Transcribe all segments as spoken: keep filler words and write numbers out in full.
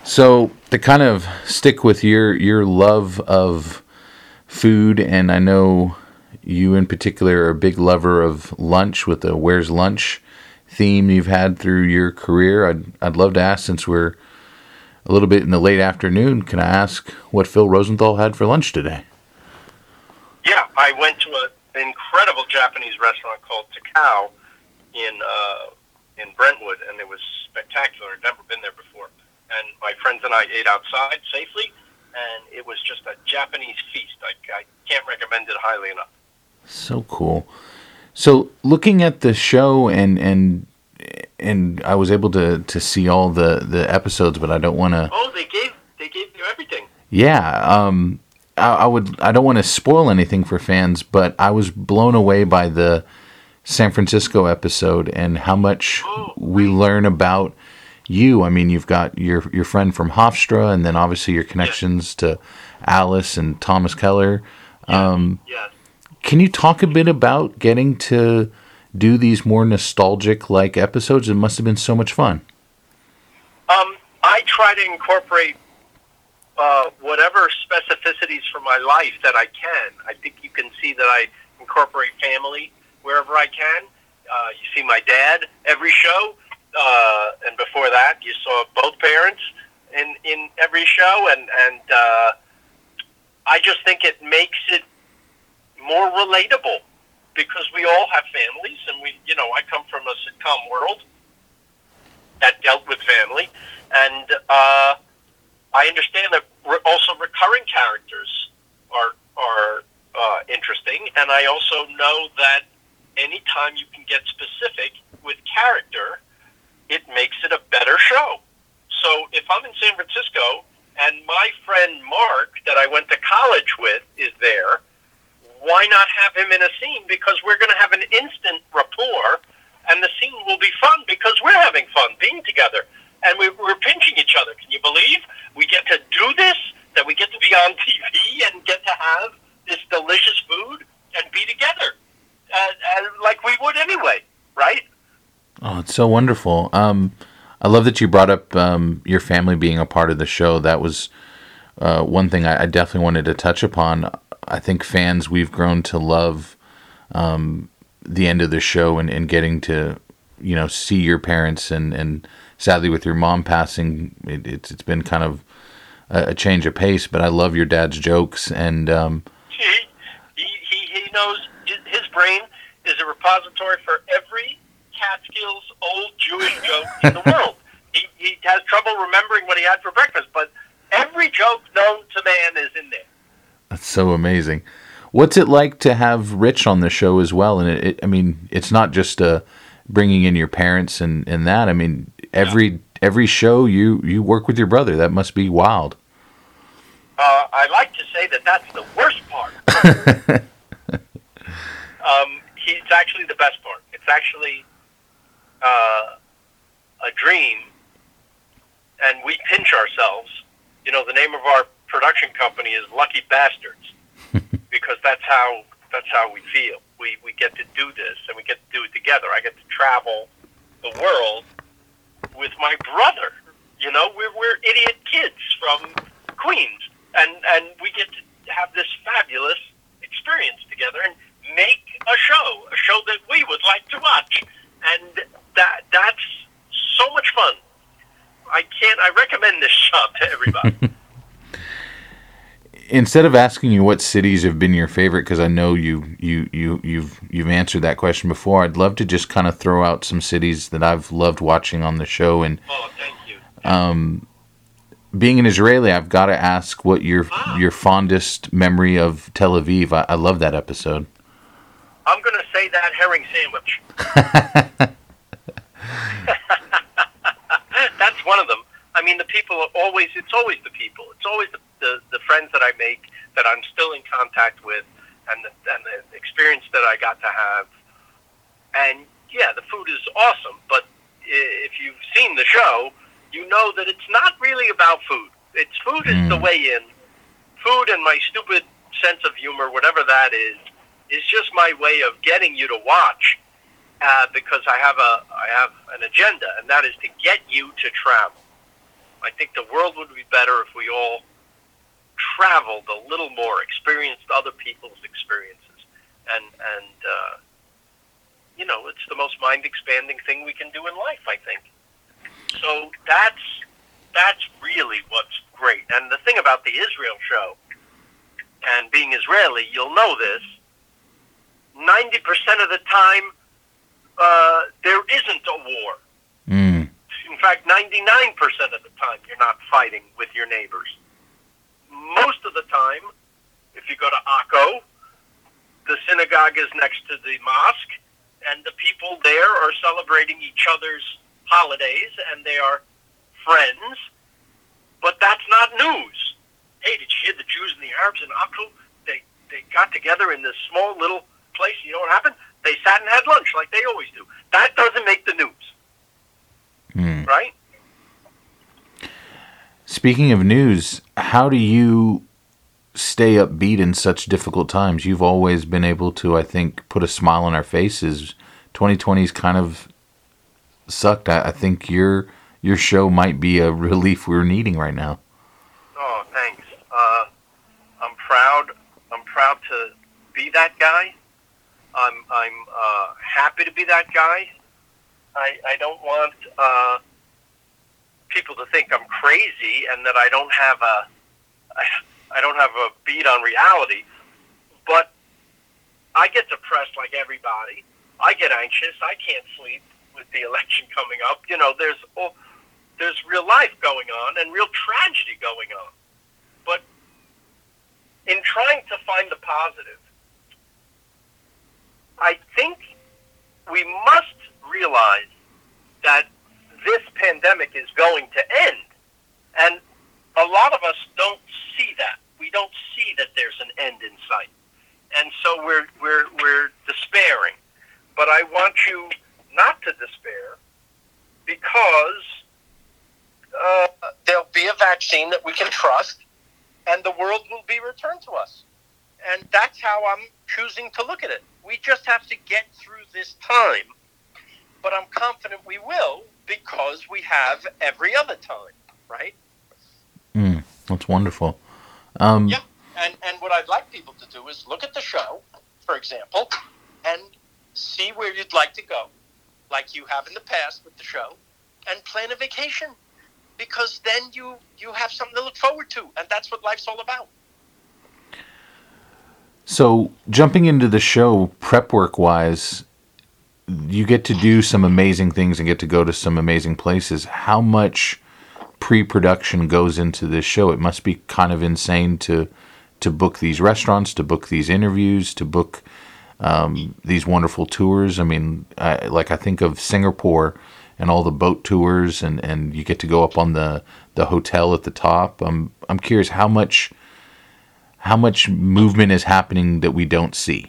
So to kind of stick with your your love of food, and I know you in particular are a big lover of lunch with the Where's Lunch theme you've had through your career. I'd I'd love to ask, since we're a little bit in the late afternoon, can I ask what Phil Rosenthal had for lunch today? Yeah, I went to a, an incredible Japanese restaurant called Takao in uh, in Brentwood, and it was spectacular. I'd never been there before. And my friends and I ate outside safely, and it was just a Japanese feast. I, I can't recommend it highly enough. So cool. So looking at the show, and and and I was able to, to see all the, the episodes, but I don't want to. Oh, they gave they gave you everything. Yeah, um, I, I would. I don't want to spoil anything for fans, but I was blown away by the San Francisco episode and how much oh, we learn about you. I mean, you've got your your friend from Hofstra, and then obviously your connections yes. to Alice and Thomas Keller. Yes. Um, yes. Can you talk a bit about getting to do these more nostalgic-like episodes? It must have been so much fun. Um, I try to incorporate uh, whatever specificities from my life that I can. I think you can see that I incorporate family wherever I can. Uh, you see my dad every show. Uh, and before that, you saw both parents in, in every show, and and uh, I just think it makes it more relatable because we all have families, and we, you know, I come from a sitcom world that dealt with family, and uh, I understand that re- also recurring characters are are uh, interesting, and I also know that anytime you can get specific with character, it makes it a better show. So if I'm in San Francisco and my friend Mark that I went to college with is there, why not have him in a scene? Because we're going to have an instant rapport, and the scene will be fun because we're having fun being together. And we, we're pinching each other. Can you believe we get to do this, that we get to be on T V and get to have this delicious food and be together uh, uh, like we would anyway, right? Oh, it's so wonderful. Um, I love that you brought up um, your family being a part of the show. That was uh, one thing I, I definitely wanted to touch upon. I think fans, we've grown to love um, the end of the show and, and getting to, you know, see your parents. And, and sadly, with your mom passing, it, it's it's been kind of a, a change of pace. But I love your dad's jokes. And um, he, he, he, he knows his brain is a repository for every Catskills old Jewish joke in the world. He he has trouble remembering what he had for breakfast, but every joke known to man is in there. That's so amazing. What's it like to have Rich on the show as well? And it, it I mean, it's not just uh, bringing in your parents and, and that. I mean, every yeah. every show you, you work with your brother. That must be wild. Uh, I like to say that that's the worst part. um, he's actually the best part. It's actually Uh, a dream, and we pinch ourselves. You know, the name of our production company is Lucky Bastards because that's how that's how we feel. We we get to do this, and we get to do it together. I get to travel the world with my brother. You know, we're we're idiot kids from Queens, and and we get to have this fabulous experience together and make a show, a show that we would like to watch. And that that's so much fun. I can't. I recommend this job to everybody. Instead of asking you what cities have been your favorite, because I know you you you you've you've answered that question before, I'd love to just kind of throw out some cities that I've loved watching on the show. And oh, thank you. Um, being an Israeli, I've got to ask what your ah. your fondest memory of Tel Aviv. I, I love that episode. I'm going to say that herring sandwich. That's one of them. I mean, the people are always, it's always the people. It's always the, the, the friends that I make that I'm still in contact with, and the, and the experience that I got to have. And, yeah, the food is awesome, but if you've seen the show, you know that it's not really about food. It's food is mm. the way in. Food and my stupid sense of humor, whatever that is, is just my way of getting you to watch, uh, because I have a I have an agenda, and that is to get you to travel. I think the world would be better if we all traveled a little more, experienced other people's experiences, and and uh, you know, it's the most mind-expanding thing we can do in life, I think. So that's that's really what's great. And the thing about the Israel show, and being Israeli, you'll know this, ninety percent of the time, uh, there isn't a war. Mm. In fact, ninety-nine percent of the time, you're not fighting with your neighbors. Most of the time, if you go to Akko, the synagogue is next to the mosque, and the people there are celebrating each other's holidays, and they are friends. But that's not news. Hey, did you hear the Jews and the Arabs in Akko? They they got together in this small little place. You know what happened? They sat and had lunch like they always do. That doesn't make the news. Mm. Right? Speaking of news, how do you stay upbeat in such difficult times? You've always been able to, I think, put a smile on our faces. twenty twenty's kind of sucked. I, I think your your show might be a relief we're needing right now. Oh, thanks. Uh, I'm proud. I'm proud to be that guy. I'm I'm uh, happy to be that guy. I I don't want uh, people to think I'm crazy and that I don't have a I, I don't have a beat on reality. But I get depressed like everybody. I get anxious. I can't sleep with the election coming up. You know, there's oh, there's real life going on and real tragedy going on. But in trying to find the positive, I think we must realize that this pandemic is going to end. And a lot of us don't see that. We don't see that there's an end in sight. And so we're we're we're despairing. But I want you not to despair, because uh, there'll be a vaccine that we can trust, and the world will be returned to us. And that's how I'm choosing to look at it. We just have to get through this time, but I'm confident we will, because we have every other time, right? Mm, that's wonderful. Um, yeah, and, and what I'd like people to do is look at the show, for example, and see where you'd like to go, like you have in the past with the show, and plan a vacation, because then you, you have something to look forward to, and that's what life's all about. So, jumping into the show, prep work-wise, you get to do some amazing things and get to go to some amazing places. How much pre-production goes into this show? It must be kind of insane to to book these restaurants, to book these interviews, to book um, these wonderful tours. I mean, I, like I think of Singapore and all the boat tours, and, and you get to go up on the, the hotel at the top. I'm I'm curious how much how much movement is happening that we don't see.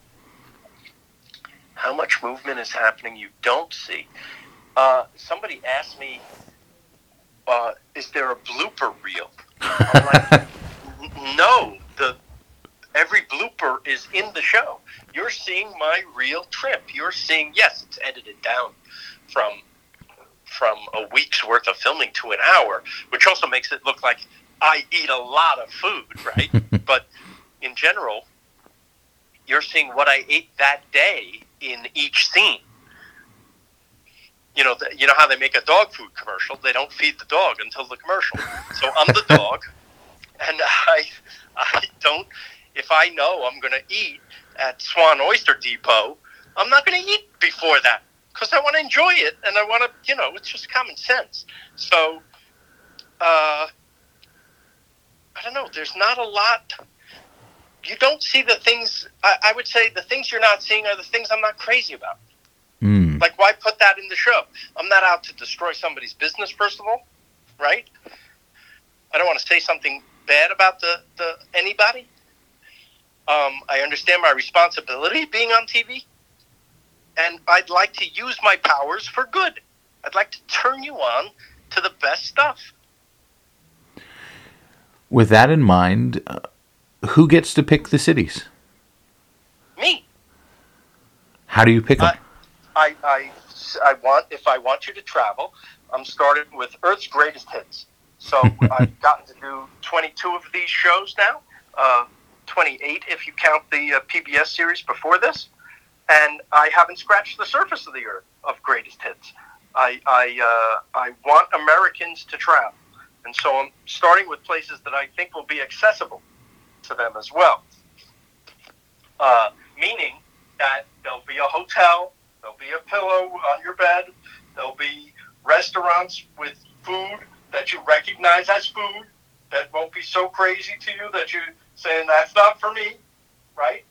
How much movement is happening you don't see? Uh, somebody asked me, uh, is there a blooper reel? I'm like, no, the every blooper is in the show. You're seeing my real trip. You're seeing, yes, it's edited down from from a week's worth of filming to an hour, which also makes it look like I eat a lot of food, right? But in general, you're seeing what I ate that day in each scene. You know, the, you know how they make a dog food commercial? They don't feed the dog until the commercial. So I'm the dog, and I, I don't. If I know I'm going to eat at Swan Oyster Depot, I'm not going to eat before that, because I want to enjoy it, and I want to, you know, it's just common sense. So, uh, I don't know. There's not a lot. You don't see the things. I, I would say the things you're not seeing are the things I'm not crazy about. Mm. Like, why put that in the show? I'm not out to destroy somebody's business, first of all, right? I don't want to say something bad about the, the anybody. Um, I understand my responsibility being on T V, and I'd like to use my powers for good. I'd like to turn you on to the best stuff. With that in mind, uh, who gets to pick the cities? Me. How do you pick them? I, I, I, I want, if I want you to travel, I'm starting with Earth's greatest hits. So I've gotten to do twenty-two of these shows now, uh, twenty-eight if you count the uh, P B S series before this, and I haven't scratched the surface of the earth of greatest hits. I I, uh, I want Americans to travel, and so I'm starting with places that I think will be accessible to them as well. Uh, meaning that there'll be a hotel, there'll be a pillow on your bed, there'll be restaurants with food that you recognize as food, that won't be so crazy to you that you're saying, that's not for me, right?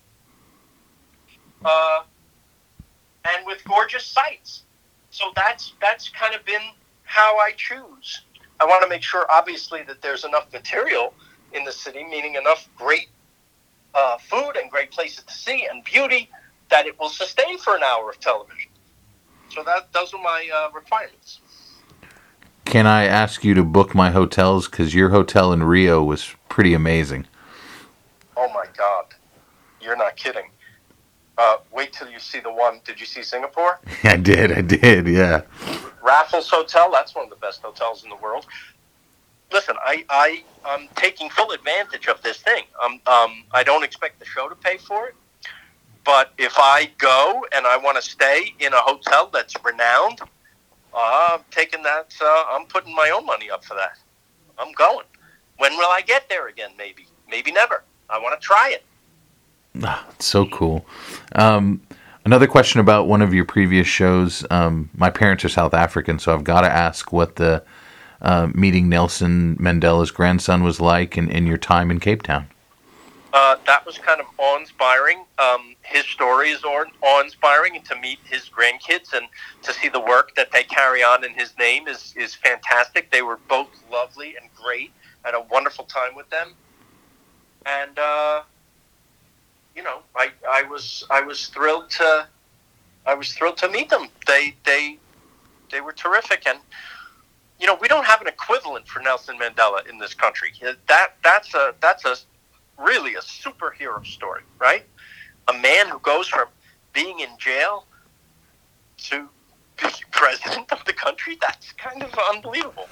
Uh, and with gorgeous sights. So that's that's kind of been how I choose. I want to make sure, obviously, that there's enough material in the city, meaning enough great uh, food and great places to see and beauty, that it will sustain for an hour of television. So that those are my uh, requirements. Can I ask you to book my hotels? Because your hotel in Rio was pretty amazing. Oh, my God. You're not kidding. Uh, wait till you see the one. Did you see Singapore? I did, I did, yeah. Raffles Hotel, that's one of the best hotels in the world. Listen, I, I, I'm taking full advantage of this thing. Um, um, I don't expect the show to pay for it. But if I go and I want to stay in a hotel that's renowned, uh, I'm taking that, uh, I'm putting my own money up for that. I'm going. When will I get there again, maybe? Maybe never. I want to try it. Ah, it's so cool. Um, another question about one of your previous shows. Um, my parents are South African, so I've got to ask what the uh, meeting Nelson Mandela's grandson was like in, in your time in Cape Town. Uh, that was kind of awe-inspiring. Um, his story is awe-inspiring, and to meet his grandkids and to see the work that they carry on in his name is, is fantastic. They were both lovely and great. I had a wonderful time with them. And, uh, you know, I, I was I was thrilled to I was thrilled to meet them. They they they were terrific, and you know, we don't have an equivalent for Nelson Mandela in this country. That that's a that's a really a superhero story, right? A man who goes from being in jail to being president of the country. That's kind of unbelievable.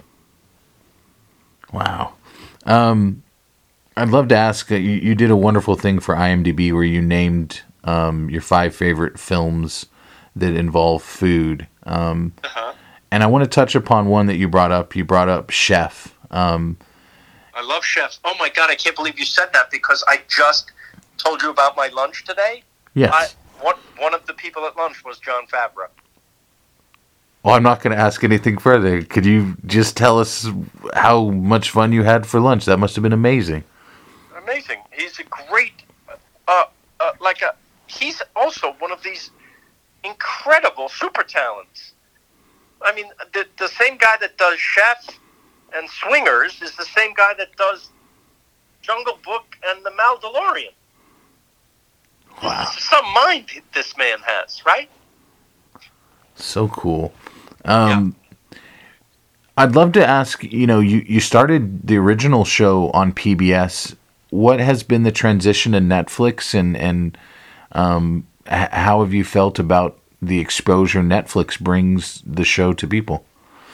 Wow. Um, I'd love to ask, uh, you, you did a wonderful thing for IMDb where you named um, your five favorite films that involve food. Um, uh-huh. And I want to touch upon one that you brought up. You brought up Chef. Um, I love Chef. Oh, my God, I can't believe you said that because I just told you about my lunch today. Yes. I, one, one of the people at lunch was Jon Favreau. Well, I'm not going to ask anything further. Could you just tell us how much fun you had for lunch? That must have been amazing. Amazing. He's a great, uh, uh, like a, he's also one of these incredible super talents. I mean, the the same guy that does Chef and Swingers is the same guy that does Jungle Book and The Mandalorian. Wow. Some mind this man has, right? So cool. Um, yeah. I'd love to ask, you know, you, you started the original show on P B S. What has been the transition to Netflix, and, and um, h- how have you felt about the exposure Netflix brings the show to people?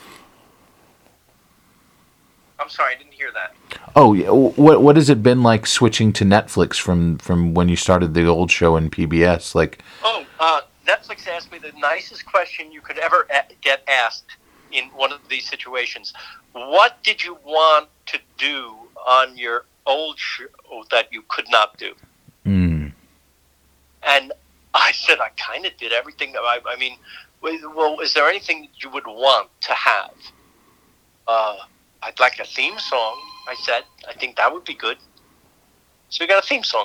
I'm sorry, I didn't hear that. Oh, yeah. What what has it been like switching to Netflix from, from when you started the old show in P B S? Like, oh, uh, Netflix asked me the nicest question you could ever a- get asked in one of these situations. What did you want to do on your old show that you could not do? Mm. And I said, I kind of did everything. I, I mean, well, is there anything you would want to have? Uh, I'd like a theme song, I said. I think that would be good. So we got a theme song.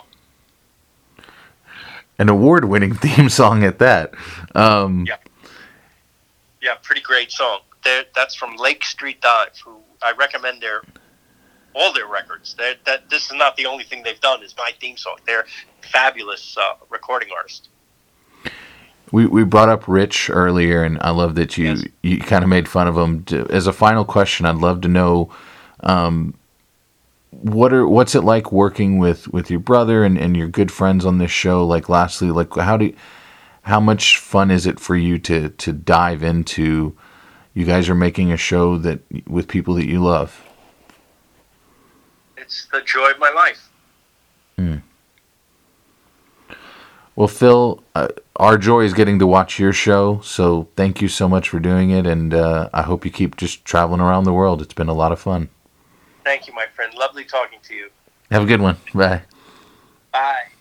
An award-winning theme song at that. Um, yeah. Yeah, pretty great song. They're, that's from Lake Street Dive, who I recommend their all their records. They're, that This is not the only thing they've done is my theme song. They're fabulous uh, recording artists. We we brought up Rich earlier, and I love that you, yes. you kind of made fun of him. As a final question, I'd love to know um, what are what's it like working with, with your brother and, and your good friends on this show? Like, lastly, like how do how much fun is it for you to to dive into, you guys are making a show that with people that you love. It's the joy of my life. Hmm. Well, Phil, uh, our joy is getting to watch your show, so thank you so much for doing it, and uh, I hope you keep just traveling around the world. It's been a lot of fun. Thank you, my friend. Lovely talking to you. Have a good one. Bye. Bye.